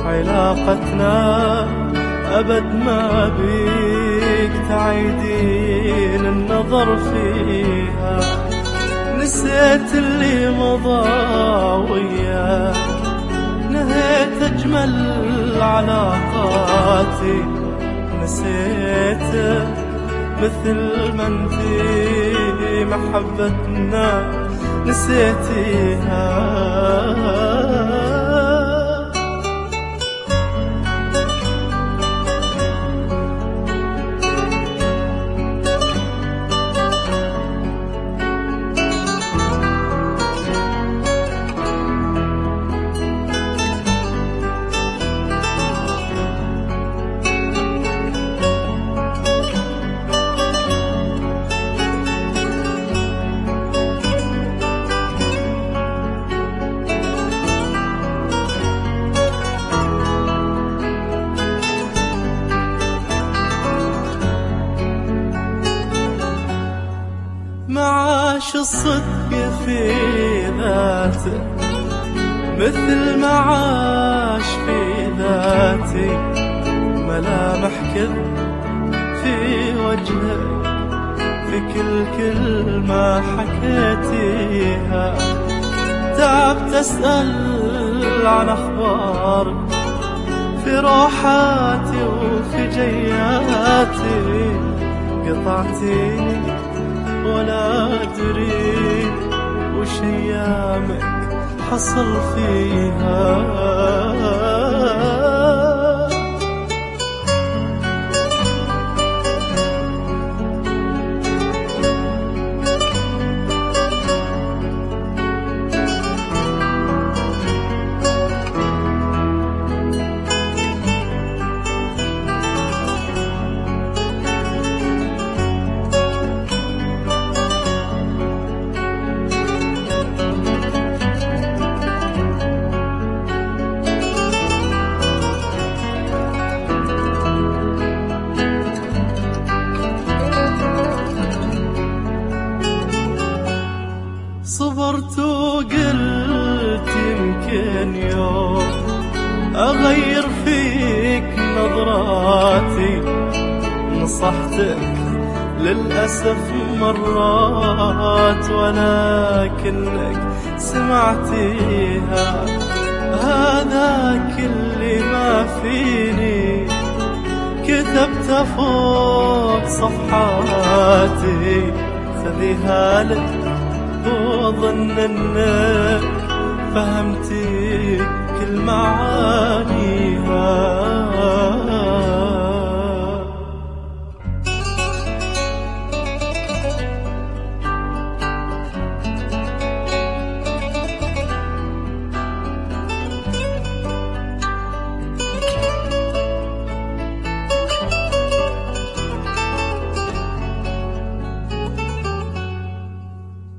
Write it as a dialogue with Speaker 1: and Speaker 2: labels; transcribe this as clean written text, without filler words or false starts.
Speaker 1: علاقتنا أبد ما بيك تعيدين النظر فيها. نسيت اللي مضى وياك، نهيت أجمل علاقاتي، نسيتك مثل ما انتي محبتنا نسيتيها. معاش الصدق في ذاته مثل ما عاش في ذاتي، ملامح كذب في وجهك في كل كلمة حكيتيها. تعبت أسأل عن أخبارك في روحاتي وفي جياتي، قطعتيني ولا أدري وش أيامك حصل فيها. صبرت وقلت يمكن يوم أغير فيك نظراتي، نصحتك للأسف مرات ولكنك سمعتيها. هذا كل ما فيني كتبت فوق صفحاتي، خذيها لك وظن انك فهمتي كل معاني